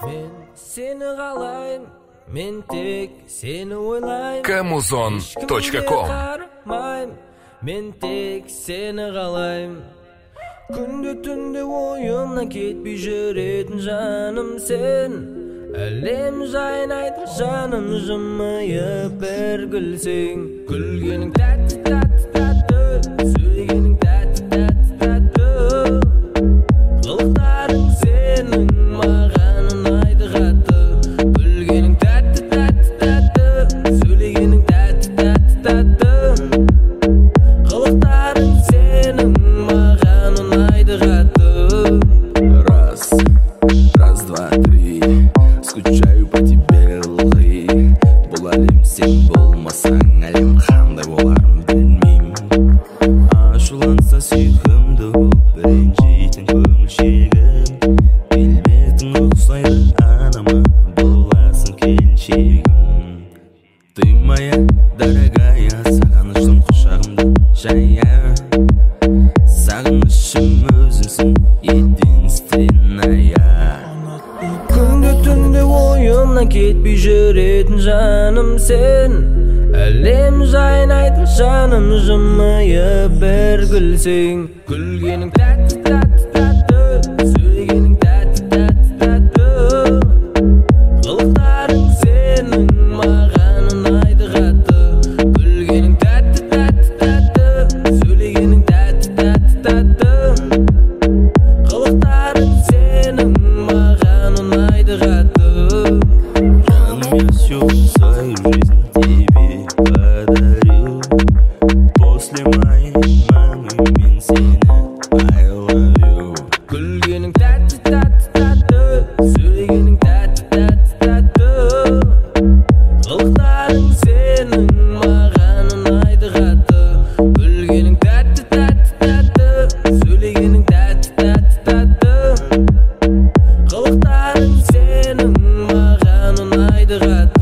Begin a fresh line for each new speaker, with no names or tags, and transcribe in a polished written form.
Seni қалайым, мен тек сені ойлайым.
Kamuzon.com
Мен тек сені қалайым. Күнде түнде ойымнан кетпей жүретін жаным сен. Әлем жайын айтыр жаным, жымиып бір күлсең. Күлгенің тәтті тәтті тәтті, сөйлегенің тәтті тәтті тәтті. Қылықтарың сенің маған ұнайды қатты. Күлгенің тәтті тәтті тәтті, сөйлегенің тәтті тәтті тәтті. Қылықтарың сенің маған ұнайды қатты.
Раз, два, три. Скучаю по тебе, ылғи. Бұл әлем сен болмасаң, әлем қандай боларын білмеймін. Ашуланса сүйкімді болып ренжитін көңілшегім. Келбетің ұқсайды анама, боласың келіншегім. Ты моя дорогая, сағыныштың құшағымда жая. Сағынышым өзіңсің, единственная.
Күнде түнде ойымнан кетпей жүретін жаным сен. Әлем жайын айтыр жаным, жымиып бір күлсең. Күлгенің тәтті тәтті тәтті, сөйлегенің тәтті тәтті тәтті. Қылықтарың сенің маған ұнайды қатты. Күлгенің тәтті тәтті тәтті, сөйлегенің тәтті тәтті тәтті. Қылықтарың сенің маған ұнайды қатты.
Жаным, я всю свою жизнь тебе подарю. После моей мамы мен сені I love you.
Күлгенің тәтті тәтті тәтті, сөйлегенің тәтті тәтті тәтті. Қылықтарың сенің маған ұнайды қатты. Күлгенің тәтті тәтті тәтті, сөйлегенің тәтті тәтті тәтті. Қылықтарың сенің маған ұнайды қатты.